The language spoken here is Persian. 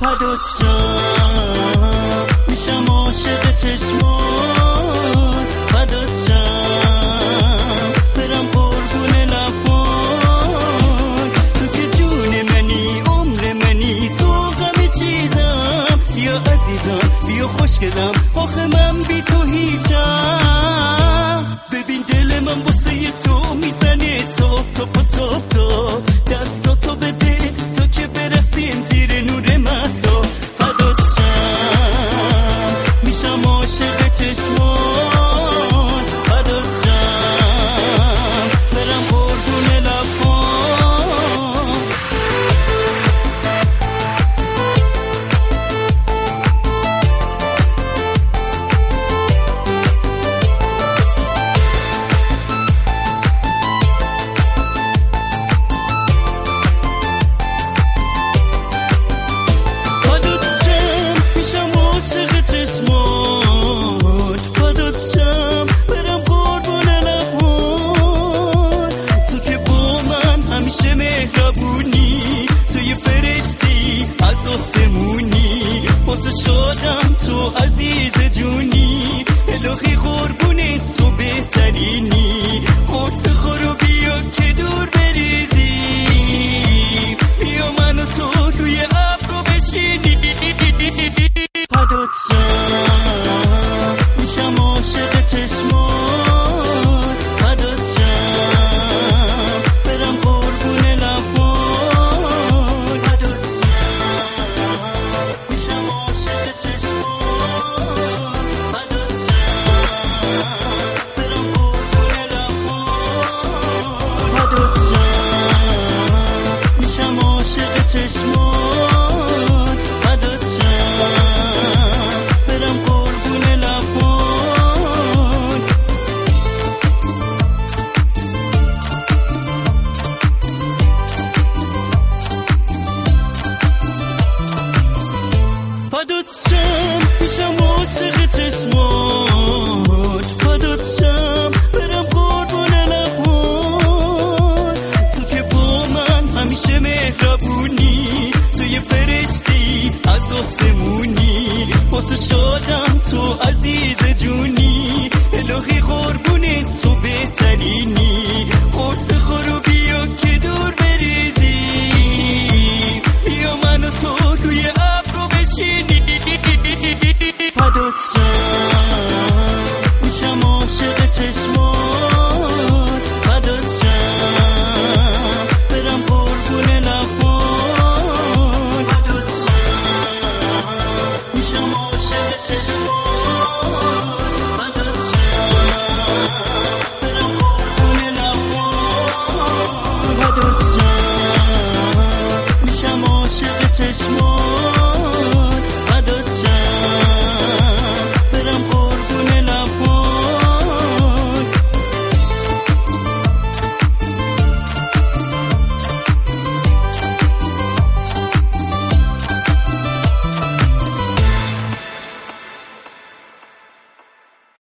فدات شم میشم عاشق چشمات فدات شم برم قربون لبات تو که جون منی عمر منی تو غم چیزم بیا عزیزم بیا خوشگلم آخه من بی تو هیچم ببین دل من واسه تو میزنه تاپ تاپ تاپ تاپ دستاتو بده تا که برسیم زیر نور مهتاب فدات شم میشم عاشق چشمات فدات شم برم قربون لبات آسمونی واسه شادم تو عزیز جونی الهی قربون تو بهترینی واسه خورو بیا که دور بریزی بیا من و تو توی ابرو بشینی فدات شم میشم عاشق چشمات فدات شم برم قربون لبات فدات میشم عاشق چشمات فدات شم برم قربون لبات فدات شم میشم عاشق چشمات فدات شم برم قربون لبات فدات شم میشم عاشق